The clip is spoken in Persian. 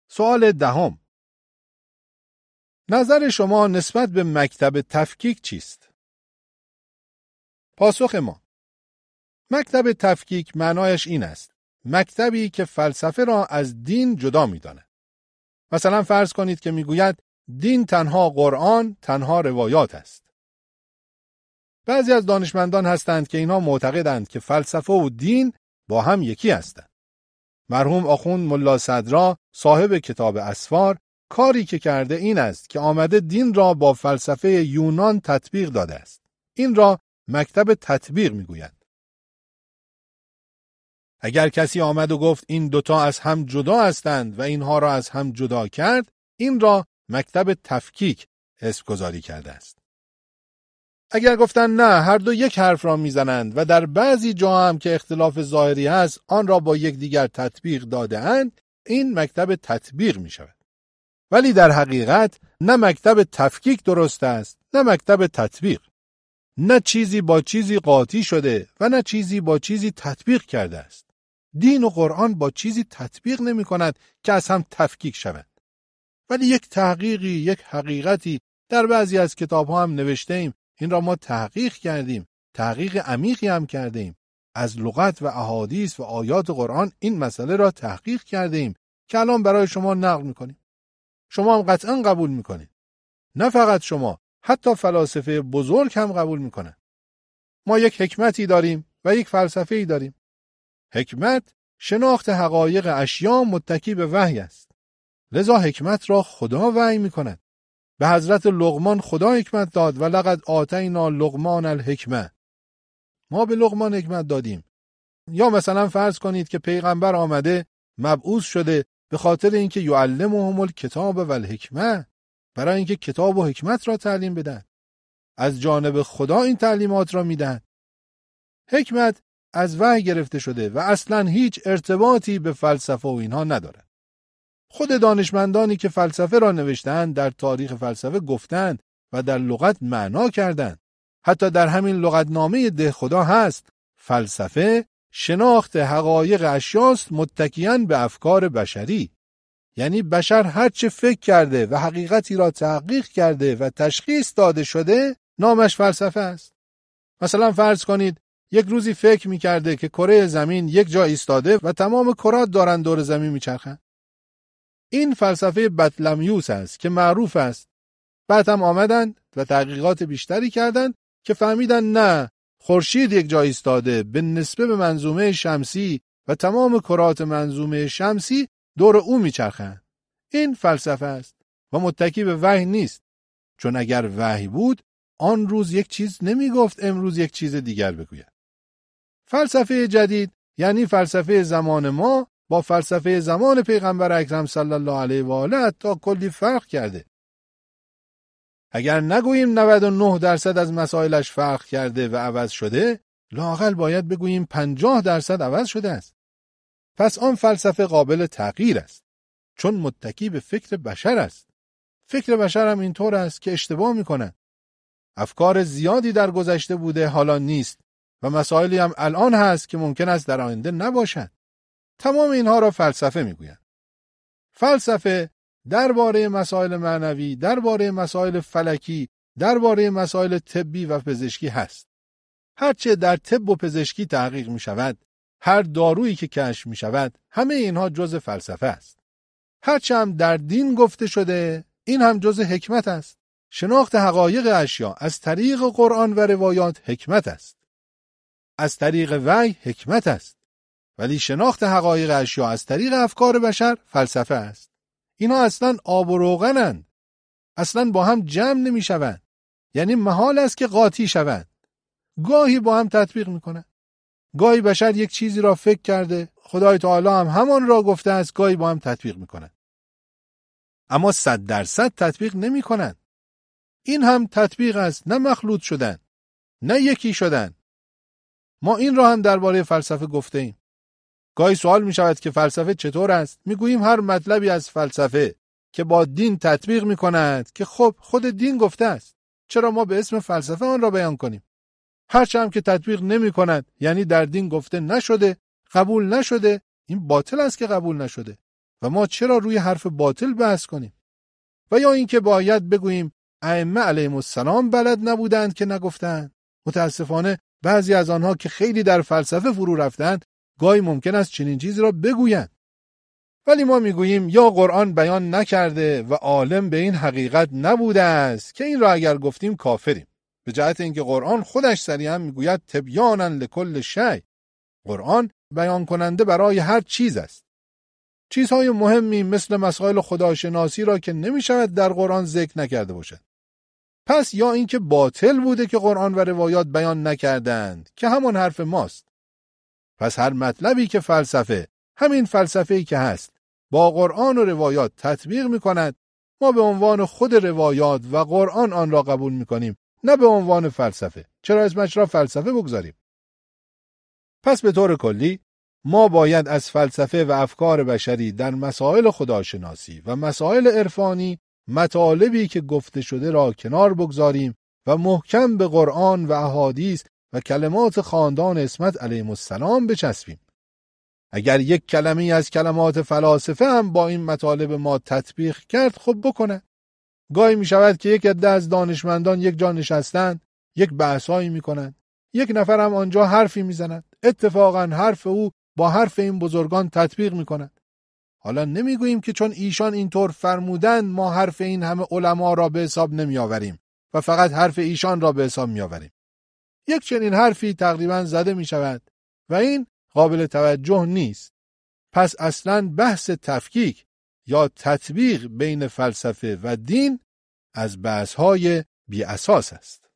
سوال 10. نظر شما نسبت به مکتب تفکیک چیست؟ پاسخ ما: مکتب تفکیک معنایش این است: مکتبی که فلسفه را از دین جدا می‌داند. مثلا فرض کنید که میگوید دین تنها قرآن، تنها روایات است. بعضی از دانشمندان هستند که اینها معتقدند که فلسفه و دین با هم یکی هستند. مرحوم آخوند ملا صدرا صاحب کتاب اسفار کاری که کرده این است که آمده دین را با فلسفه یونان تطبیق داده است. این را مکتب تطبیق میگویند. اگر کسی آمد و گفت این دوتا از هم جدا هستند و اینها را از هم جدا کرد، این را مکتب تفکیک اسم گذاری کرده است. اگر گفتن نه، هر دو یک حرف را میزنند و در بعضی جا هم که اختلاف ظاهری هست آن را با یکدیگر تطبیق داده اند، این مکتب تطبیق می شود. ولی در حقیقت نه مکتب تفکیک درست است نه مکتب تطبیق. نه چیزی با چیزی قاطی شده و نه چیزی با چیزی تطبیق کرده است. دین و قرآن با چیزی تطبیق نمی کند که از هم تفکیک شود. ولی یک تحقیقی، یک حقیقتی در بعضی از کتاب ها هم نوشته ایم. این را ما تحقیق کردیم، تحقیق عمیقی هم کردیم. از لغت و احادیث و آیات قرآن این مسئله را تحقیق کردیم که الان برای شما نقل میکنیم. شما هم قطعا قبول میکنید. نه فقط شما، حتی فلاسفه بزرگ هم قبول میکنن. ما یک حکمتی داریم و یک فلسفه‌ای داریم. حکمت شناخت حقایق اشیا متکی به وحی است. لذا حکمت را خدا وحی میکند. به حضرت لقمان خدا حکمت داد و لقد آتینا لقمان الحکمه. ما به لقمان حکمت دادیم. یا مثلا فرض کنید که پیغمبر آمده مبعوث شده به خاطر اینکه یعلمهم الکتاب و الحکمه، برای اینکه کتاب و حکمت را تعلیم بدن. از جانب خدا این تعلیمات را میدن. حکمت از وحی گرفته شده و اصلا هیچ ارتباطی به فلسفه و اینها نداره. خود دانشمندانی که فلسفه را نوشتند در تاریخ فلسفه گفتند و در لغت معنا کردند. حتی در همین لغتنامه دهخدا هست: فلسفه شناخت حقایق اشیاست متکیاً به افکار بشری. یعنی بشر هر چه فکر کرده و حقیقتی را تحقیق کرده و تشخیص داده شده نامش فلسفه است. مثلا فرض کنید یک روزی فکر می‌کرده که کره زمین یک جا ایستاده و تمام کرات دارن دور زمین میچرخند. این فلسفه بطلمیوس است که معروف است. بعد هم آمدند و تحقیقات بیشتری کردند که فهمیدن نه، خورشید یک جا ایستاده به نسبت به منظومه شمسی و تمام کرات منظومه شمسی دور او میچرخند. این فلسفه است و متکی به وحی نیست. چون اگر وحی بود آن روز یک چیز نمیگفت امروز یک چیز دیگر بگوید. فلسفه جدید یعنی فلسفه زمان ما با فلسفه زمان پیغمبر اکرم صلی الله علیه و آله حتی کلی فرق کرده. اگر نگوییم 99% از مسائلش فرق کرده و عوض شده، لااقل باید بگوییم 50% عوض شده است. پس آن فلسفه قابل تغییر است، چون متکی به فکر بشر است. فکر بشر هم اینطور است که اشتباه میکنند. افکار زیادی در گذشته بوده حالا نیست و مسائلی هم الان هست که ممکن است در آینده نباشد. تمام اینها را فلسفه میگویند. فلسفه درباره مسائل معنوی، درباره مسائل فلکی، درباره مسائل طبی و پزشکی هست. هرچه در طب و پزشکی تحقیق می شود، هر دارویی که کشف می شود، همه اینها جز فلسفه است. هرچه هم در دین گفته شده، این هم جز حکمت است. شناخت حقایق اشیا از طریق قرآن و روایات حکمت است. از طریق وحی حکمت است. ولی شناخت حقایق اشیا از طریق افکار بشر فلسفه است. اینا اصلا آب و روغنند. اصلا با هم جمع نمی شوند. یعنی محال است که قاطی شوند. گاهی با هم تطبیق میکنند. گاهی بشر یک چیزی را فکر کرده، خدای تعالی هم همان را گفته است، گاهی با هم تطبیق میکنند. اما 100% تطبیق نمیکنند. این هم تطبیق است، نه مخلوط شدن، نه یکی شدن. ما این را هم درباره فلسفه گفته ایم. گاهی سوال می شود که فلسفه چطور است؟ می گوییم هر مطلبی از فلسفه که با دین تطبیق می کند که خب خود دین گفته است، چرا ما به اسم فلسفه آن را بیان کنیم؟ هرچه هم که تطبیق نمی کند یعنی در دین گفته نشده، قبول نشده، این باطل است که قبول نشده. و ما چرا روی حرف باطل بحث کنیم؟ و یا اینکه باید بگوییم ائمه علیهم السلام بلد نبودند که نگفتند؟ متاسفانه بعضی از آنها که خیلی در فلسفه فرو رفتند گاهی ممکن است چنین چیزی را بگویند. ولی ما میگوییم یا قرآن بیان نکرده و عالم به این حقیقت نبوده است که این را اگر گفتیم کافریم، به جهت اینکه قرآن خودش صریحا میگوید تبیانا لکل شیء. قرآن بیان کننده برای هر چیز است. چیزهای مهمی مثل مسائل خداشناسی را که نمیشود در قرآن ذکر نکرده باشد. پس یا اینکه باطل بوده که قرآن و روایات بیان نکردند که همان حرف ماست. پس هر مطلبی که فلسفه، همین فلسفه‌ای که هست، با قرآن و روایات تطبیق می‌کند، ما به عنوان خود روایات و قرآن آن را قبول می‌کنیم، نه به عنوان فلسفه. چرا اسمش را فلسفه بگذاریم؟ پس به طور کلی ما باید از فلسفه و افکار بشری در مسائل خداشناسی و مسائل عرفانی مطالبی که گفته شده را کنار بگذاریم و محکم به قرآن و احادیث و کلمات خاندان عصمت علیهم السلام بچسبیم. اگر یک کلمه از کلمات فلاسفه هم با این مطالب ما تطبیق کرد، خب بکنه. گاهی می شود که یک عده از دانشمندان یک جا نشستند، یک بحثایی می کنند. یک نفر هم آنجا حرفی می زند. اتفاقا حرف او با حرف این بزرگان تطبیق می کند. حالا نمی گوییم که چون ایشان اینطور فرمودند ما حرف این همه علما را به حساب نمی آوریم و فقط حرف ایشان را به حساب می آوریم. یک چنین حرفی تقریبا زده می شود و این قابل توجه نیست. پس اصلاً بحث تفکیک یا تطبیق بین فلسفه و دین از بحث‌های بی اساس است.